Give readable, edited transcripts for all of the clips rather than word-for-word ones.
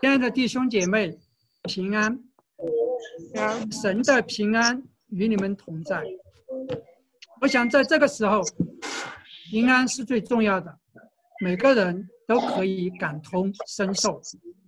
亲爱的弟兄姐妹，平安，神的平安与你们同在。我想在这个时候，平安是最重要的，每个人都可以感同身受。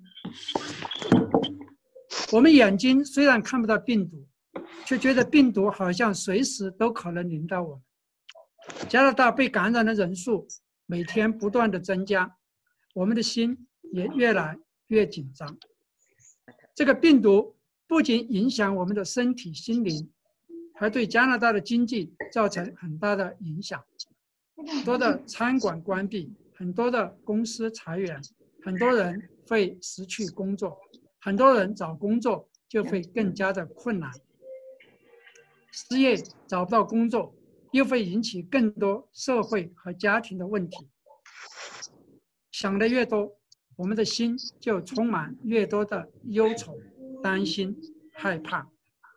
我们眼睛虽然看不到病毒，却觉得病毒好像随时都可能临到我们。加拿大被感染的人数每天不断的增加，我们的心也越来越紧张。这个病毒不仅影响我们的身体心灵，还对加拿大的经济造成很大的影响。很多的餐馆关闭，很多的公司裁员，很多人会失去工作，很多人找工作就会更加的困难。失业找不到工作，又会引起更多社会和家庭的问题。想的越多，我们的心就充满越多的忧愁、担心、害怕。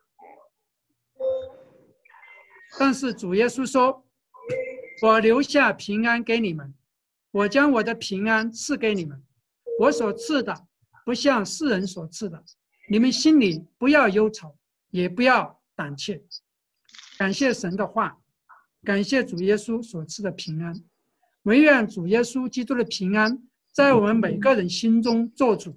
但是主耶稣说，我留下平安给你们，我将我的平安赐给你们，我所赐的不像世人所赐的，你们心里不要忧愁，也不要胆怯。感谢神的话，感谢主耶稣所赐的平安。唯愿主耶稣基督的平安在我们每个人心中做主。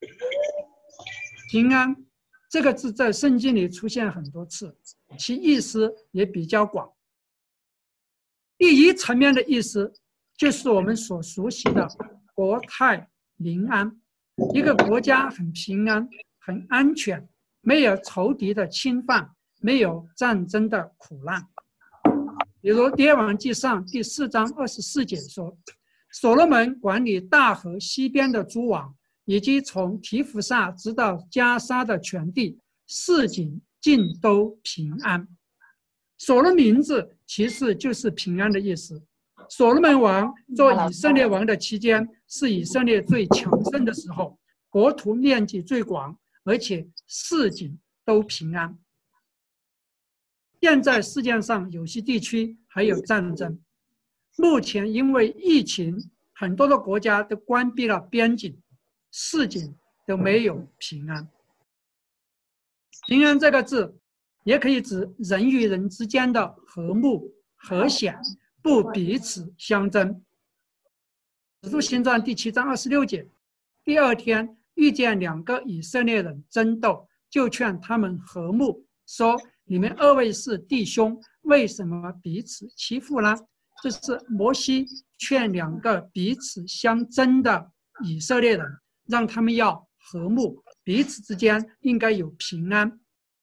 平安这个字在圣经里出现很多次，其意思也比较广。第一层面的意思就是我们所熟悉的国泰民安，一个国家很平安、很安全，没有仇敌的侵犯，没有战争的苦难。比如列王纪上第4章24节说，所罗门管理大河西边的诸王，以及从提弗萨直到加沙的全地，四境尽都平安。所罗名字其实就是平安的意思。所罗门王做以色列王的期间，是以色列最强盛的时候，国土面积最广，而且四境都平安。现在世界上有些地区还有战争，目前因为疫情，很多的国家都关闭了边境，四境都没有平安。平安这个字也可以指人与人之间的和睦和谐，不彼此相争。使徒行传第7章26节，第二天遇见2个以色列人争斗，就劝他们和睦，说你们2位是弟兄，为什么彼此欺负呢？这是摩西劝2个彼此相争的以色列人，让他们要和睦，彼此之间应该有平安。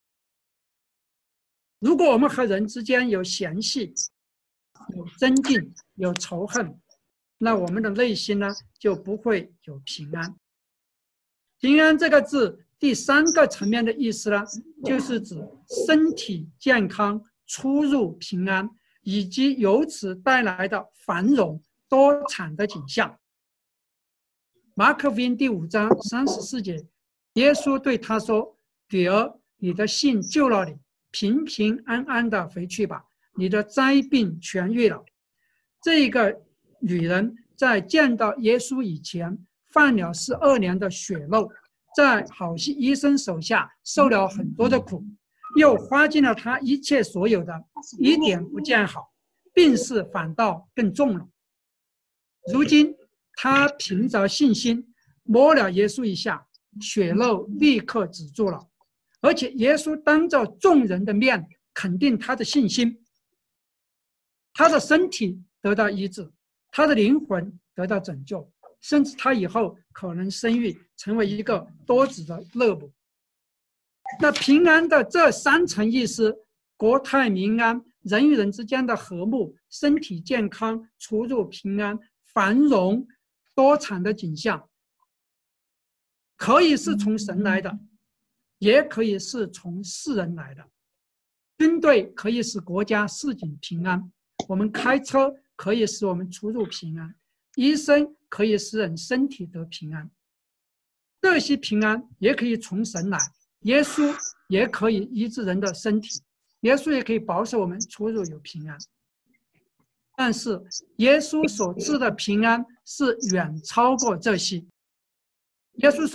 如果我们和人之间有嫌隙、有争竞、有仇恨，那我们的内心呢就不会有平安。平安这个字第3个层面的意思呢，就是指身体健康、出入平安，以及由此带来的繁荣多产的景象。马可福音第5章34节，耶稣对他说，女儿，你的信救了你，平平安安的回去吧，你的灾病痊愈了。这个女人在见到耶稣以前犯了12年的血漏，在好些医生手下受了很多的苦，又花尽了她一切所有的，一点不见好，病势反倒更重了。如今她凭着信心摸了耶稣一下，血漏立刻止住了，而且耶稣当着众人的面肯定他的信心，他的身体得到医治，他的灵魂得到拯救，甚至他以后可能生育，成为一个多子的乐母。那平安的这3层意思，国泰民安，人与人之间的和睦，身体健康，出入平安，繁荣多产的景象，可以是从神来的，也可以是从世人来的。军队可以使国家市井平安，我们开车可以使我们出入平安，医生可以使人身体得平安。这些平安也可以从神来，耶稣也可以医治人的身体，耶稣也可以保守我们出入有平安。但是耶稣所赐的平安是远超过这些。耶稣说，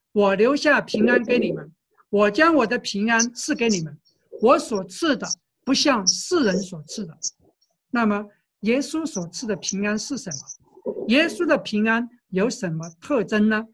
我留下平安给你们，我将我的平安赐给你们，我所赐的不像世人所赐的。那么耶稣所赐的平安是什么？耶稣的平安有什么特征呢？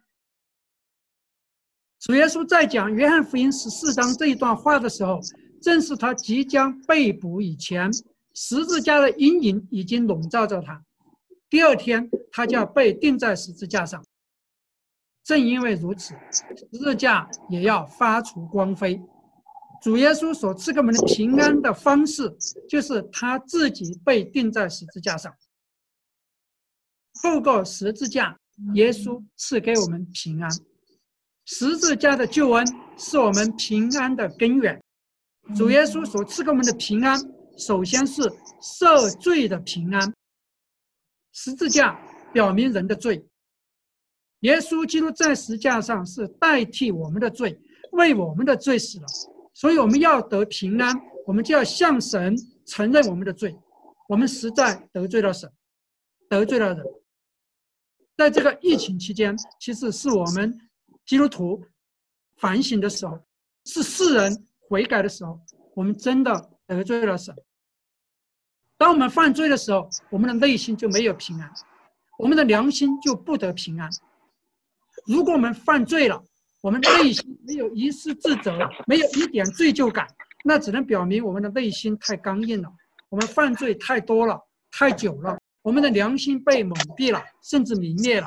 主耶稣在讲约翰福音14章这一段话的时候，正是他即将被捕以前，十字架的阴影已经笼罩着他。第二天，他就要被钉在十字架上。正因为如此，十字架也要发出光辉。主耶稣所赐给我们的平安的方式，就是他自己被钉在十字架上。透过十字架，耶稣赐给我们平安。十字架的救恩是我们平安的根源。主耶稣所赐给我们的平安，首先是赦罪的平安。十字架表明人的罪，耶稣基督在十字架上是代替我们的罪，为我们的罪死了。所以我们要得平安，我们就要向神承认我们的罪，我们实在得罪了神，得罪了人。在这个疫情期间，其实是我们基督徒反省的时候，是世人悔改的时候，我们真的得罪了神。当我们犯罪的时候，我们的内心就没有平安，我们的良心就不得平安。如果我们犯罪了，我们内心没有一丝自责，没有一点罪疚感，那只能表明我们的内心太刚硬了，我们犯罪太多了，太久了，我们的良心被蒙蔽了，甚至泯灭了。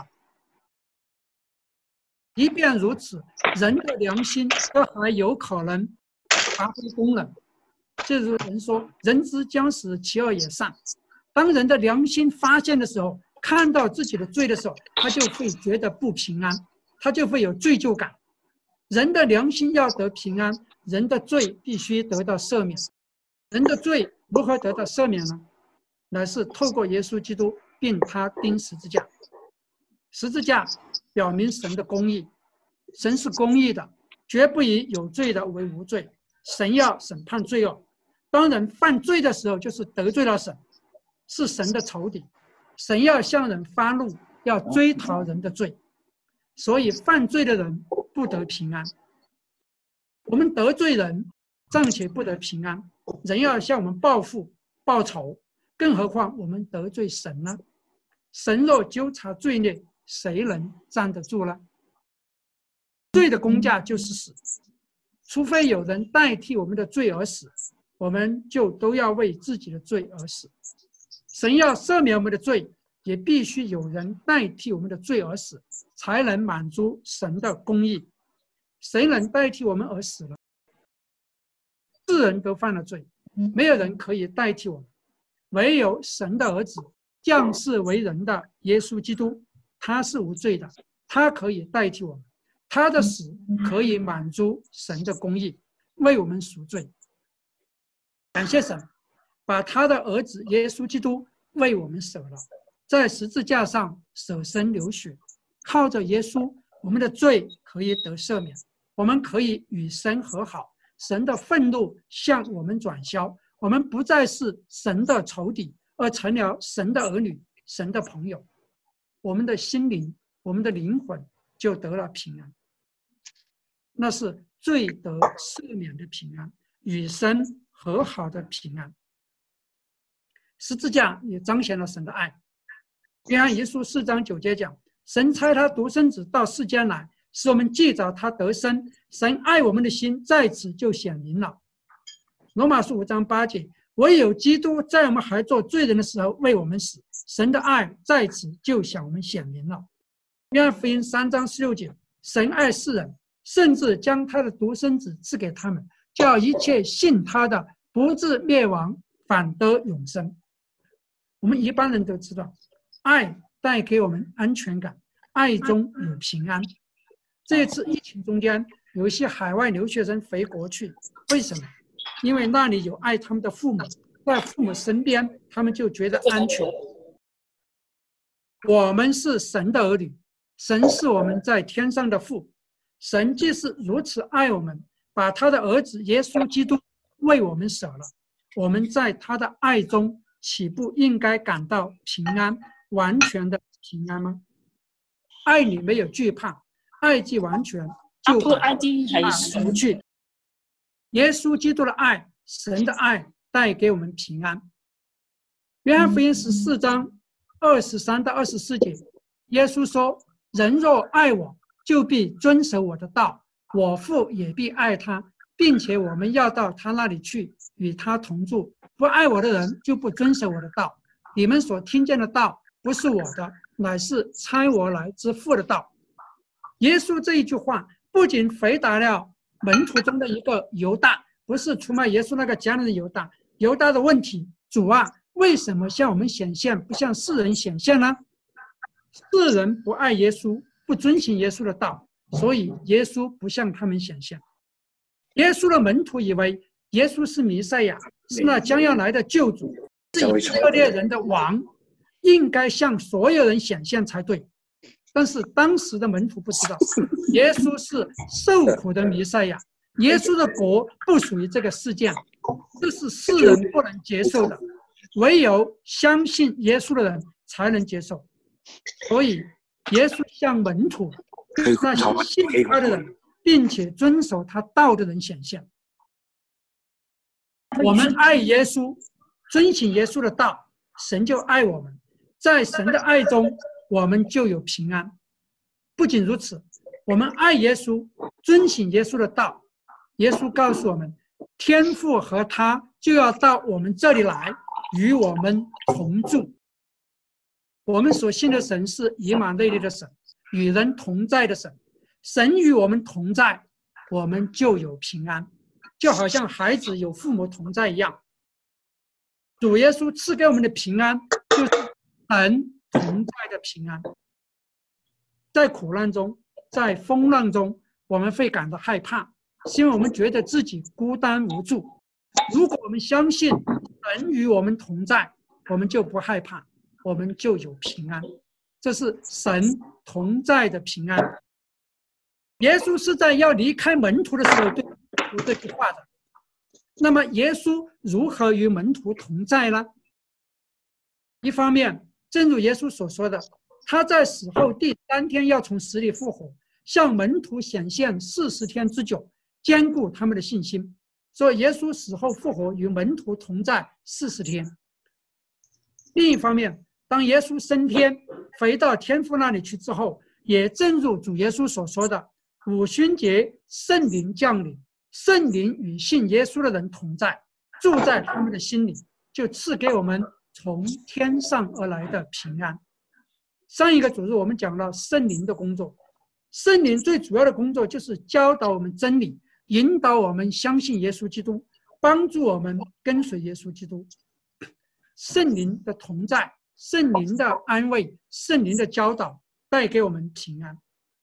即便如此，人的良心都还有可能发挥功能。就是人说人之将死，其恶也善。当人的良心发现的时候，看到自己的罪的时候，他就会觉得不平安，他就会有罪疚感。人的良心要得平安，人的罪必须得到赦免。人的罪如何得到赦免呢？乃是透过耶稣基督并他钉十字架。十字架表明神的公义，神是公义的，绝不以有罪的为无罪。神要审判罪恶，当人犯罪的时候，就是得罪了神，是神的仇敌。神要向人发怒，要追讨人的罪，所以犯罪的人不得平安。我们得罪人暂且不得平安，人要向我们报复报仇，更何况我们得罪神呢？神若纠察罪孽，谁能站得住呢？罪的工价就是死，除非有人代替我们的罪而死，我们就都要为自己的罪而死。神要赦免我们的罪，也必须有人代替我们的罪而死，才能满足神的公义。谁能代替我们而死呢？世人都犯了罪，没有人可以代替我们，唯有神的儿子降世为人的耶稣基督，他是无罪的，他可以代替我们，他的死可以满足神的公义，为我们赎罪。感谢神，把他的儿子耶稣基督为我们舍了，在十字架上舍身流血，靠着耶稣，我们的罪可以得赦免，我们可以与神和好，神的愤怒向我们转消，我们不再是神的仇敌，而成了神的儿女，神的朋友。我们的心灵，我们的灵魂就得了平安，那是罪得赦免的平安，与神和好的平安。十字架也彰显了神的爱。约翰一书4章9节讲，神差他独生子到世间来，使我们既早他得生，神爱我们的心在此就显明了。罗马书5章8节，唯有基督在我们还做罪人的时候为我们死，神的爱在此就向我们显明了。约翰福音3章16节，神爱世人，甚至将他的独生子赐给他们，叫一切信他的不至灭亡，反得永生。我们一般人都知道，爱带给我们安全感，爱中有平安。这一次疫情中间，有一些海外留学生回国去，为什么？因为那里有爱他们的父母，在父母身边，他们就觉得安全。我们是神的儿女，神是我们在天上的父，神既是如此爱我们，把他的儿子耶稣基督为我们舍了，我们在他的爱中岂不应该感到平安，完全的平安吗？爱里没有惧怕， 爱既完全，就把 ID 係除去。耶稣基督的爱，神的爱带给我们平安。约翰福音14章23到24节，耶稣说：“人若爱我，就必遵守我的道，我父也必爱他，并且我们要到他那里去，与他同住。不爱我的人，就不遵守我的道。你们所听见的道，不是我的，乃是差我来之父的道。”耶稣这一句话不仅回答了门徒中的一个犹大，不是出卖耶稣那个家人的犹大。犹大的问题：主啊，为什么向我们显现，不向世人显现呢？世人不爱耶稣，不遵行耶稣的道，所以耶稣不向他们显现。耶稣的门徒以为耶稣是弥赛亚，是那将要来的救主，是以色列人的王，应该向所有人显现才对。但是当时的门徒不知道，耶稣是受苦的弥赛亚，耶稣的国不属于这个世界，这是世人不能接受的，唯有相信耶稣的人才能接受。所以耶稣向门徒，那些信他的人并且遵守他道的人显现。我们爱耶稣，遵行耶稣的道，神就爱我们，在神的爱中我们就有平安。不仅如此，我们爱耶稣，遵行耶稣的道，耶稣告诉我们，天父和他就要到我们这里来，与我们同住。我们所信的神是以马内利的神，与人同在的神。神与我们同在，我们就有平安，就好像孩子有父母同在一样。主耶稣赐给我们的平安，就是神同在的平安。在苦难中，在风浪中，我们会感到害怕，是因为我们觉得自己孤单无助。如果我们相信神与我们同在，我们就不害怕，我们就有平安。这是神同在的平安。耶稣是在要离开门徒的时候对门徒这句话的。那么耶稣如何与门徒同在呢？一方面，正如耶稣所说的，他在死后第3天要从死里复活，向门徒显现40天之久，坚固他们的信心。所以耶稣死后复活，与门徒同在40天。另一方面，当耶稣升天回到天父那里去之后，也正如主耶稣所说的，五旬节圣灵降临，圣灵与信耶稣的人同在，住在他们的心里，就赐给我们从天上而来的平安。上一个主日我们讲到圣灵的工作，圣灵最主要的工作就是教导我们真理，引导我们相信耶稣基督，帮助我们跟随耶稣基督。圣灵的同在，圣灵的安慰，圣灵的教导带给我们平安。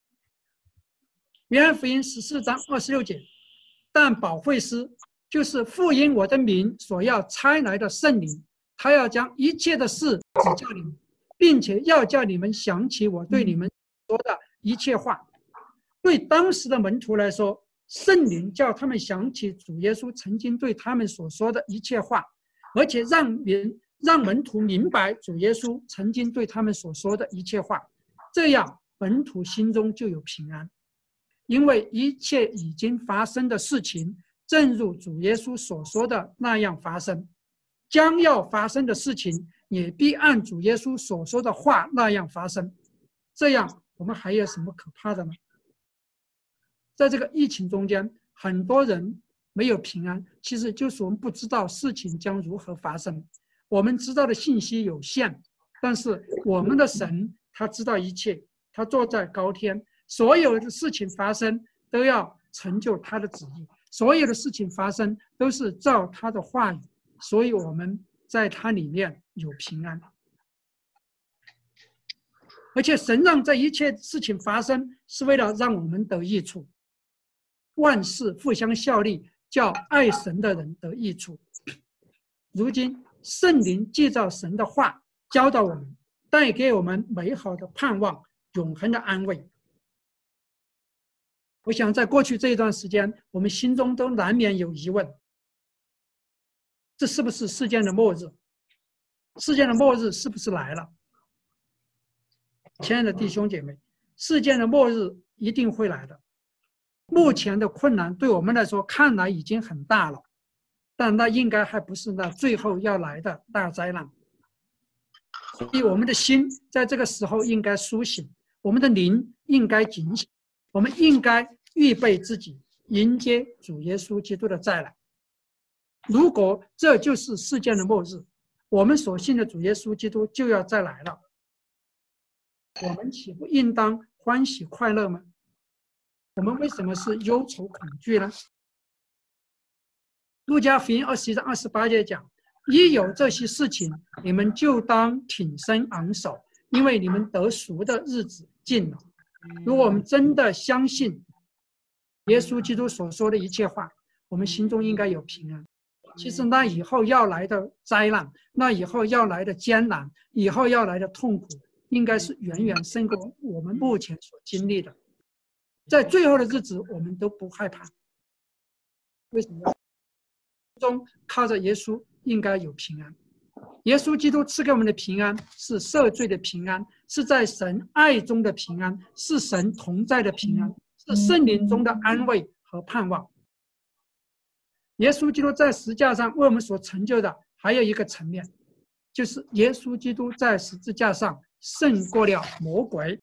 约翰福音14章26节，但保惠师，就是父因我的名所要差来的圣灵，他要将一切的事指教你们，并且要叫你们想起我对你们说的一切话。对当时的门徒来说，圣灵叫他们想起主耶稣曾经对他们所说的一切话，而且让门徒明白主耶稣曾经对他们所说的一切话，这样门徒心中就有平安。因为一切已经发生的事情，正如主耶稣所说的那样发生，将要发生的事情也必按主耶稣所说的话那样发生。这样我们还有什么可怕的呢？在这个疫情中间，很多人没有平安，其实就是我们不知道事情将如何发生。我们知道的信息有限，但是我们的神他知道一切，他坐在高天，所有的事情发生都要成就他的旨意，所有的事情发生都是照他的话语，所以我们在他里面有平安。而且神让这一切事情发生，是为了让我们得益处。万事互相效力，叫爱神的人得益处。如今圣灵借着神的话教导我们，带给我们美好的盼望，永恒的安慰。我想在过去这一段时间，我们心中都难免有疑问，这是不是世界的末日？世界的末日是不是来了？亲爱的弟兄姐妹，世界的末日一定会来的。目前的困难对我们来说看来已经很大了，但那应该还不是那最后要来的大灾难。所以我们的心在这个时候应该苏醒，我们的灵应该警醒，我们应该预备自己迎接主耶稣基督的再来。如果这就是世界的末日，我们所信的主耶稣基督就要再来了，我们岂不应当欢喜快乐吗？我们为什么是忧愁恐惧呢？路加福音21章28节讲，一有这些事情，你们就当挺身昂首，因为你们得赎的日子近了。如果我们真的相信耶稣基督所说的一切话，我们心中应该有平安。其实那以后要来的灾难，那以后要来的艰难，以后要来的痛苦，应该是远远胜过我们目前所经历的。在最后的日子，我们都不害怕。为什么？中靠着耶稣应该有平安。耶稣基督赐给我们的平安是赦罪的平安，是在神爱中的平安，是神同在的平安，是圣灵中的安慰和盼望。耶稣基督在十字架上为我们所成就的还有一个层面，就是耶稣基督在十字架上胜过了魔鬼。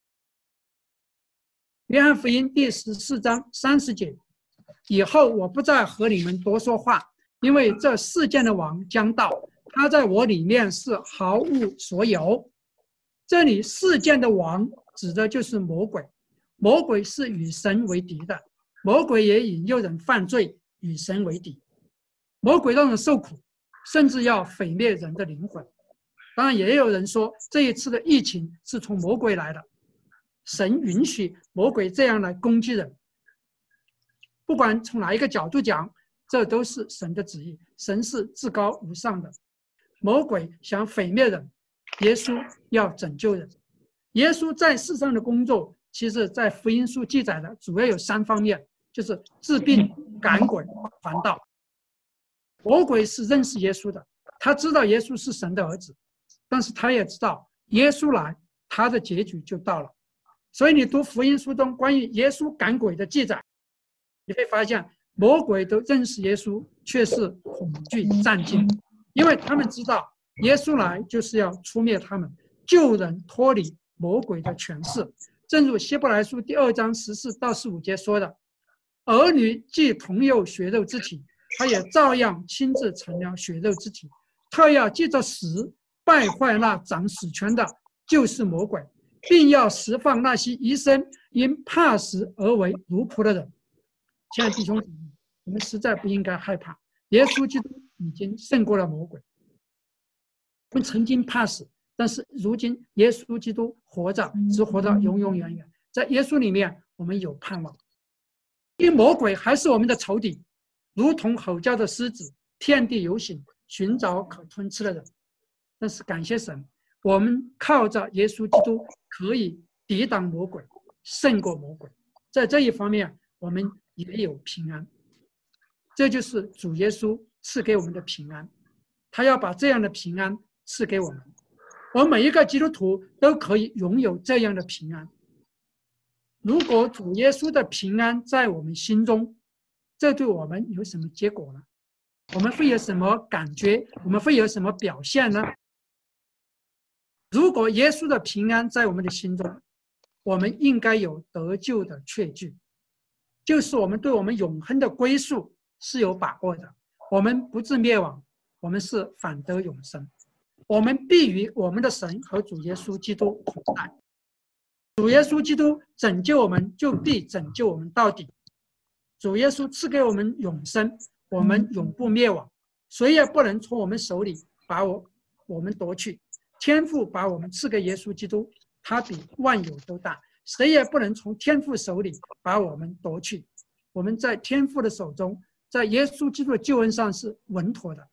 约翰福音第14章30节，以后我不再和你们多说话，因为这世界的王将到，他在我里面是毫无所有。这里世界的王指的就是魔鬼，魔鬼是与神为敌的，魔鬼也引诱人犯罪，与神为敌。魔鬼让人受苦，甚至要毁灭人的灵魂。当然也有人说这一次的疫情是从魔鬼来的，神允许魔鬼这样来攻击人。不管从哪一个角度讲，这都是神的旨意，神是至高无上的。魔鬼想毁灭人，耶稣要拯救人。耶稣在世上的工作，其实在福音书记载的主要有3方面，就是治病、赶鬼、传道。魔鬼是认识耶稣的，他知道耶稣是神的儿子，但是他也知道耶稣来，他的结局就到了。所以你读福音书中关于耶稣赶鬼的记载，你会发现魔鬼都认识耶稣，却是恐惧战惊，因为他们知道耶稣来就是要出灭他们，救人脱离魔鬼的权势。正如希伯来书第2章14到15节说的，儿女既同有血肉之体，他也照样亲自成了血肉之体。他要借着死败坏那掌死权的，就是魔鬼，并要释放那些一生因怕死而为奴仆的人。亲爱的弟兄姊妹，我们实在不应该害怕，耶稣基督已经胜过了魔鬼。我们曾经怕死，但是如今耶稣基督活着，只活到永永远远。在耶稣里面，我们有盼望。因为魔鬼还是我们的仇敌，如同吼叫的狮子，遍地游行，寻找可吞吃的人。但是感谢神，我们靠着耶稣基督可以抵挡魔鬼，胜过魔鬼。在这一方面，我们也有平安。这就是主耶稣赐给我们的平安，他要把这样的平安赐给我们。我们每一个基督徒都可以拥有这样的平安。如果主耶稣的平安在我们心中，这对我们有什么结果呢？我们会有什么感觉？我们会有什么表现呢？如果耶稣的平安在我们的心中，我们应该有得救的确据，就是我们对我们永恒的归宿是有把握的。我们不致灭亡，我们是反得永生。我们必与我们的神和主耶稣基督同在。主耶稣基督拯救我们，就必拯救我们到底。主耶稣赐给我们永生，我们永不灭亡，谁也不能从我们手里把我们夺去。天父把我们赐给耶稣基督，他比万有都大，谁也不能从天父手里把我们夺去。我们在天父的手中，在耶稣基督的救恩上是稳妥的。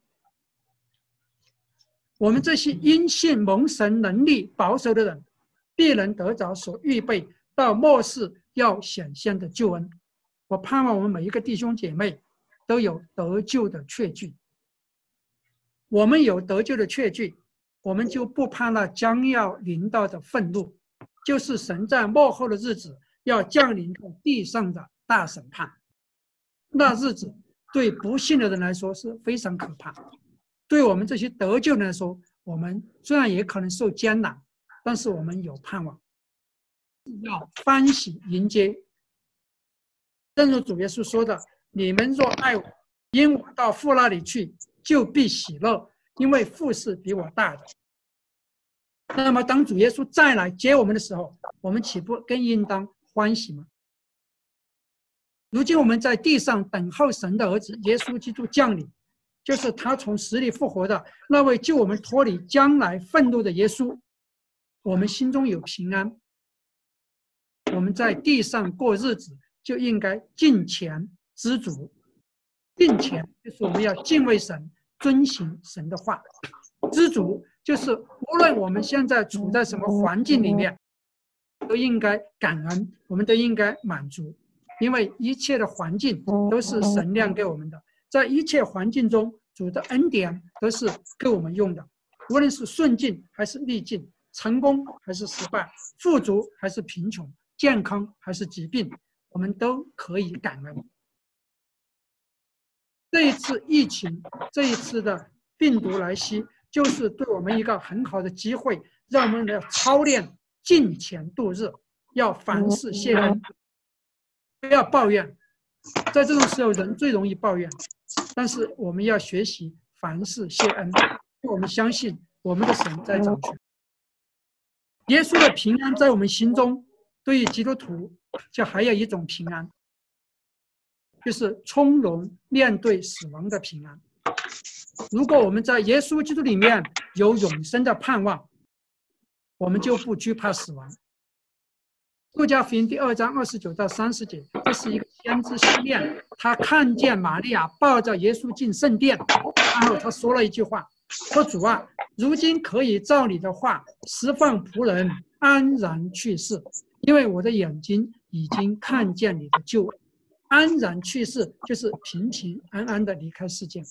我们这些因信蒙神能力保守的人，必能得着所预备到末世要显现的救恩。我盼望我们每一个弟兄姐妹都有得救的确据。我们有得救的确据，我们就不怕那将要临到的愤怒，就是神在末后的日子要降临在地上的大审判。那日子对不信的人来说是非常可怕，对我们这些得救人来说，我们虽然也可能受艰难，但是我们有盼望，要欢喜迎接。正如主耶稣说的：“你们若爱我，因我到父那里去，就必喜乐，因为父是比我大的。”那么，当主耶稣再来接我们的时候，我们岂不更应当欢喜吗？如今我们在地上等候神的儿子耶稣基督降临，就是他从死里复活的那位救我们脱离将来愤怒的耶稣。我们心中有平安，我们在地上过日子就应该敬虔知足。敬虔就是我们要敬畏神，遵行神的话。知足就是无论我们现在处在什么环境里面，都应该感恩，我们都应该满足，因为一切的环境都是神量给我们的，在一切环境中，主的恩典都是给我们用的，无论是顺境还是逆境，成功还是失败，富足还是贫穷，健康还是疾病，我们都可以感恩。这一次疫情，这一次的病毒来袭，就是对我们一个很好的机会，让我们来操练敬虔度日，要凡事谢恩，不要抱怨。在这种时候，人最容易抱怨，但是我们要学习凡事谢恩，因为我们相信我们的神在掌权。耶稣的平安在我们心中，对于基督徒就还有一种平安，就是从容面对死亡的平安。如果我们在耶稣基督里面有永生的盼望，我们就不惧怕死亡。路加福音第2章29到30节，这是一个先知西面，他看见玛利亚抱着耶稣进圣殿，然后他说了一句话，说：“主啊，如今可以照你的话释放仆人安然去世，因为我的眼睛已经看见你的救恩。”安然去世就是平平安安的离开世界。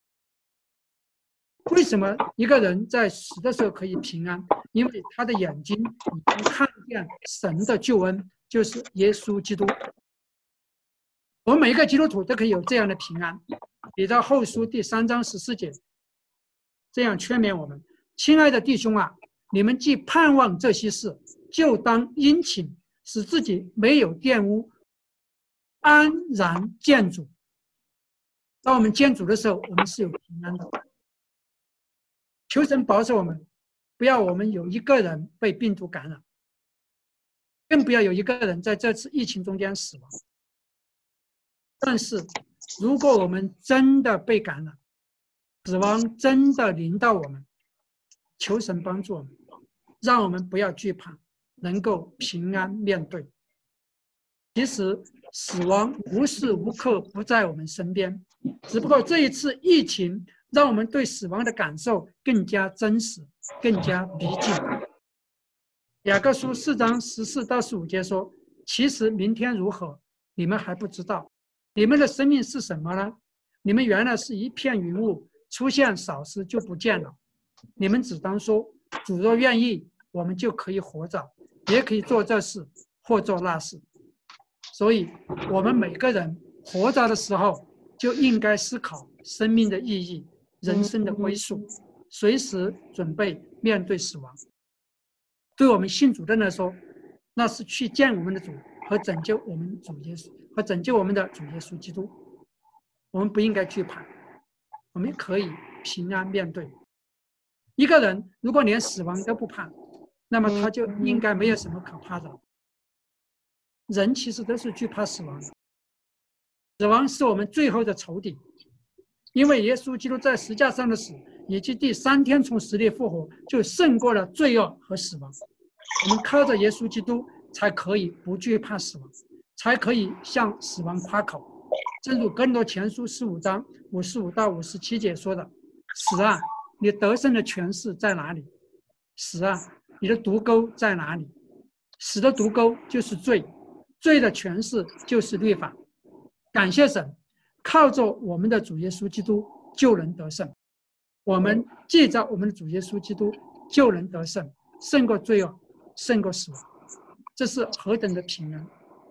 为什么一个人在死的时候可以平安？因为他的眼睛已经看见神的救恩，就是耶稣基督。我们每一个基督徒都可以有这样的平安。彼得后书第3章14节这样劝勉我们：亲爱的弟兄啊，你们既盼望这些事，就当殷勤，使自己没有玷污，安然见主。当我们见主的时候，我们是有平安的。求神保守我们，不要我们有一个人被病毒感染，更不要有一个人在这次疫情中间死亡。但是，如果我们真的被感染，死亡真的临到我们，求神帮助我们，让我们不要惧怕，能够平安面对。其实，死亡无时无刻不在我们身边，只不过这一次疫情让我们对死亡的感受更加真实，更加逼近。雅各书4章14到15节说：“其实明天如何，你们还不知道。你们的生命是什么呢？你们原来是一片云雾，出现少时就不见了。你们只当说：主若愿意，我们就可以活着，也可以做这事或做那事。”所以，我们每个人活着的时候，就应该思考生命的意义、人生的归宿，随时准备面对死亡。对我们信主的人来说，那是去见我们的主和拯救我们主耶稣和拯救我们的主耶稣基督。我们不应该惧怕，我们可以平安面对。一个人如果连死亡都不怕，那么他就应该没有什么可怕的。人其实都是惧怕死亡的，死亡是我们最后的仇敌，因为耶稣基督在十字架上的死，以及第3天从死里复活，就胜过了罪恶和死亡。我们靠着耶稣基督，才可以不惧怕死亡，才可以向死亡夸口。正如哥林多前书15章55到57节说的：“死啊，你得胜的权势在哪里？死啊，你的毒钩在哪里？死的毒钩就是罪。罪的权势就是律法。”感谢神，靠着我们的主耶稣基督就能得胜。我们记着我们的主耶稣基督就能得胜，胜过罪恶，胜过死亡。这是何等的平安！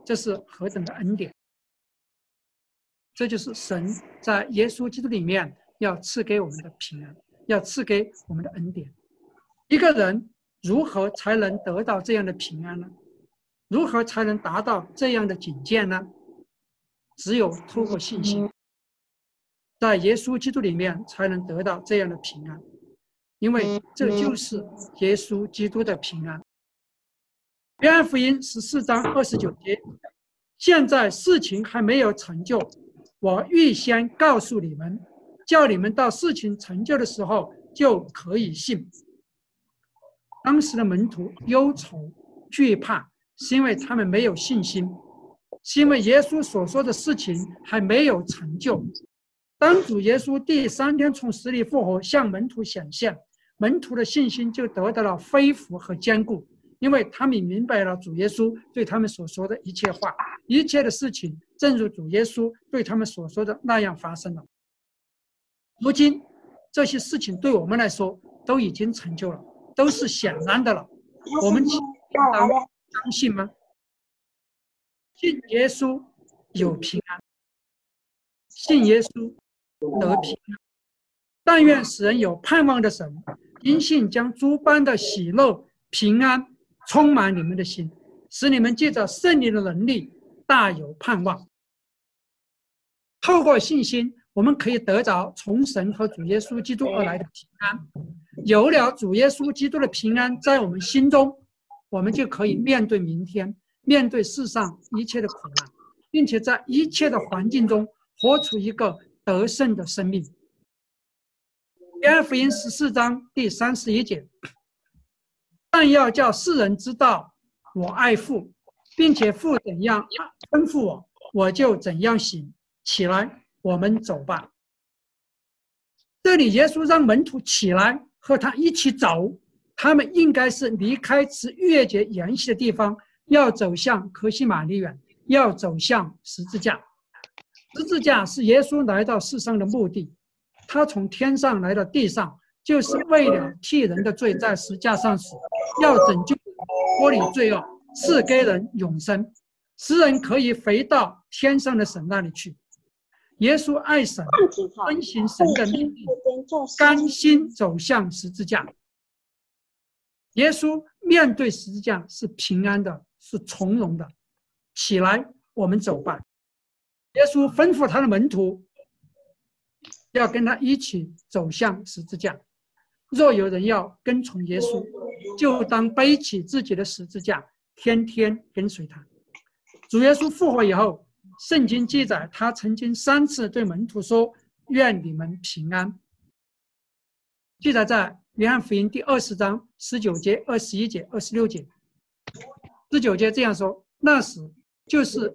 这是何等的恩典！这就是神在耶稣基督里面要赐给我们的平安，要赐给我们的恩典。一个人如何才能得到这样的平安呢？如何才能达到这样的境界呢？只有透过信心，在耶稣基督里面才能得到这样的平安，因为这就是耶稣基督的平安。约翰福音14章29节，现在事情还没有成就，我预先告诉你们，叫你们到事情成就的时候就可以信。当时的门徒忧愁惧怕，是因为他们没有信心，是因为耶稣所说的事情还没有成就。当主耶稣第3天从死里复活，向门徒显现，门徒的信心就得到了恢复和坚固，因为他们明白了主耶稣对他们所说的一切话，一切的事情正如主耶稣对他们所说的那样发生了。如今这些事情对我们来说都已经成就了，都是显然的了，我们相信吗？信耶稣有平安，信耶稣得平安。但愿使人有盼望的神，因信将诸般的喜乐平安充满你们的心，使你们借着圣灵的能力大有盼望。透过信心，我们可以得着从神和主耶稣基督而来的平安。有了主耶稣基督的平安在我们心中，我们就可以面对明天，面对世上一切的苦难，并且在一切的环境中活出一个得胜的生命。约翰福音14章第31节，但要叫世人知道我爱父，并且父怎样吩咐我，我就怎样行。起来，我们走吧。这里耶稣让门徒起来和他一起走，他们应该是离开此逾越节筵席的地方，要走向客西马尼园，要走向十字架。十字架是耶稣来到世上的目的，他从天上来到地上，就是为了替人的罪在十字架上死，要拯救人脱离罪恶，赐给人永生，使人可以回到天上的神那里去。耶稣爱神，遵行神的命令，甘心走向十字架。耶稣面对十字架是平安的，是从容的。起来，我们走吧。耶稣吩咐他的门徒要跟他一起走向十字架。若有人要跟从耶稣，就当背起自己的十字架，天天跟随他。主耶稣复活以后，圣经记载他曾经3次对门徒说：愿你们平安。记载在约翰福音第20章19节、21节、26节。19节这样说：那日就是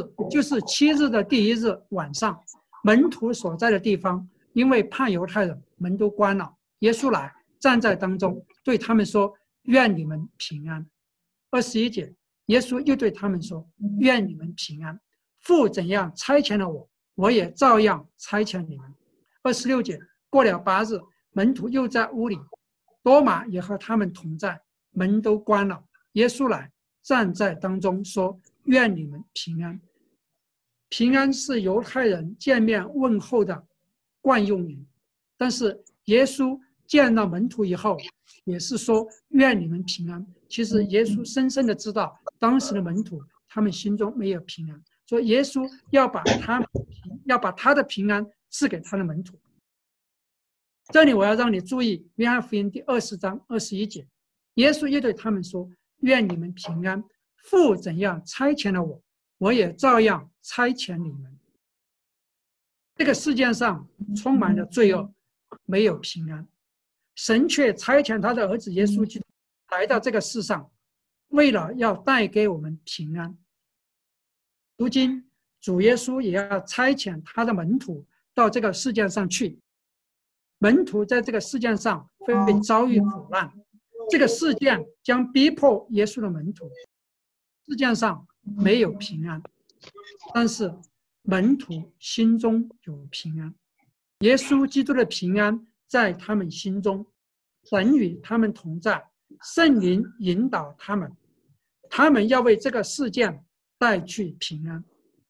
7日的第1日晚上，门徒所在的地方因为怕犹太人，门都关了。耶稣来站在当中，对他们说：愿你们平安。21节，耶稣又对他们说：愿你们平安。父怎样差遣了我，我也照样差遣你们。26节，过了8日，门徒又在屋里，多马也和他们同在，门都关了。耶稣来站在当中说：愿你们平安。平安是犹太人见面问候的惯用语，但是耶稣见到门徒以后也是说：愿你们平安。其实耶稣深深的知道当时的门徒他们心中没有平安，所以耶稣要把他的平安赐给他的门徒。这里我要让你注意约翰福音第20章21节，耶稣又对他们说：愿你们平安。父怎样差遣了我，我也照样差遣你们。这个世界上充满了罪恶，没有平安，神却差遣他的儿子耶稣基督来到这个世上，为了要带给我们平安。如今主耶稣也要差遣他的门徒到这个世界上去，门徒在这个世界上会遭遇苦难，这个事件将逼迫耶稣的门徒，世界上没有平安，但是门徒心中有平安。耶稣基督的平安在他们心中，神与他们同在，圣灵引导他们，他们要为这个事件带去平安，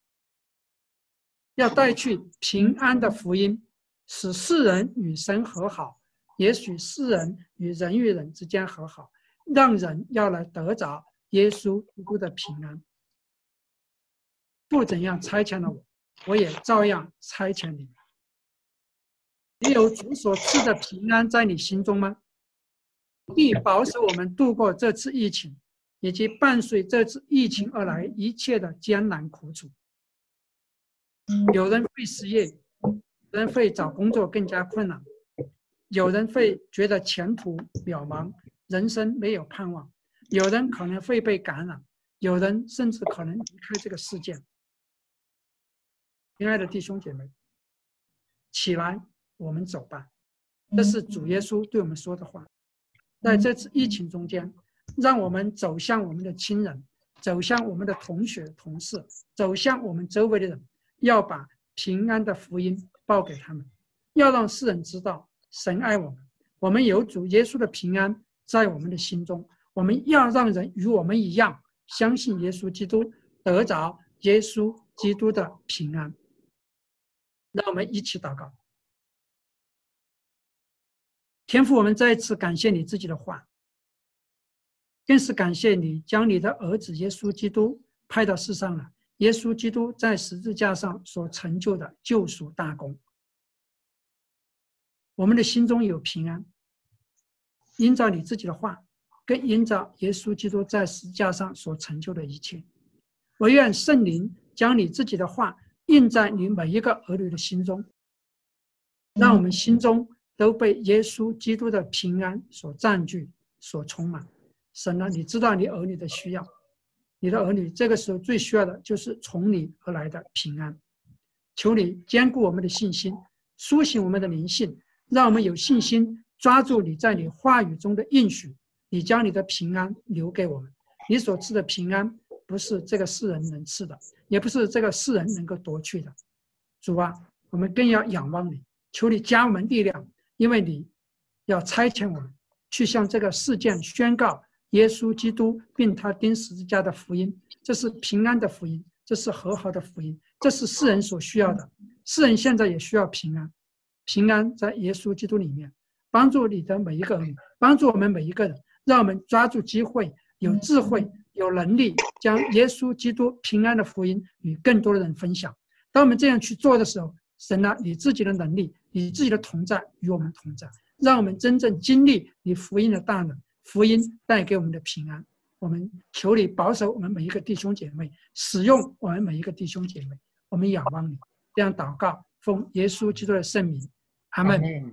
要带去平安的福音，使世人与神和好，也许世人与人之间和好，让人要来得着耶稣基督的平安。父怎样差遣了我，我也照样差遣你们。你有主所赐的平安在你心中吗？必保守我们度过这次疫情，以及伴随这次疫情而来一切的艰难苦楚。有人会失业，有人会找工作更加困难，有人会觉得前途渺茫，人生没有盼望，有人可能会被感染，有人甚至可能离开这个世界。亲爱的弟兄姐妹，起来，我们走吧。这是主耶稣对我们说的话。在这次疫情中间，让我们走向我们的亲人，走向我们的同学同事，走向我们周围的人，要把平安的福音报给他们，要让世人知道神爱我们，我们有主耶稣的平安在我们的心中。我们要让人与我们一样相信耶稣基督，得着耶稣基督的平安。让我们一起祷告。天父，我们再一次感谢你自己的话，更是感谢你将你的儿子耶稣基督派到世上了。耶稣基督在十字架上所成就的救赎大功，我们的心中有平安，因照你自己的话，更因照耶稣基督在十字架上所成就的一切。我愿圣灵将你自己的话印在你每一个儿女的心中，让我们心中都被耶稣基督的平安所占据、所充满。神啊，你知道你儿女的需要，你的儿女这个时候最需要的就是从你而来的平安。求你坚固我们的信心，苏醒我们的灵性，让我们有信心抓住你在你话语中的应许。你将你的平安留给我们，你所赐的平安不是这个世人能赐的，也不是这个世人能够夺去的。主啊，我们更要仰望你，求你加我们力量，因为你要差遣我们去向这个世界宣告耶稣基督并他钉十字架的福音。这是平安的福音，这是和好的福音，这是世人所需要的。世人现在也需要平安，平安在耶稣基督里面。帮助你的每一个人，帮助我们每一个人，让我们抓住机会，有智慧，有能力，将耶稣基督平安的福音与更多的人分享。当我们这样去做的时候，神啊，你自己的能力，你自己的同在与我们同在，让我们真正经历你福音的大能，福音带给我们的平安。我们求你保守我们每一个弟兄姐妹，使用我们每一个弟兄姐妹。我们仰望你，这样祷告，奉耶稣基督的圣名，阿们。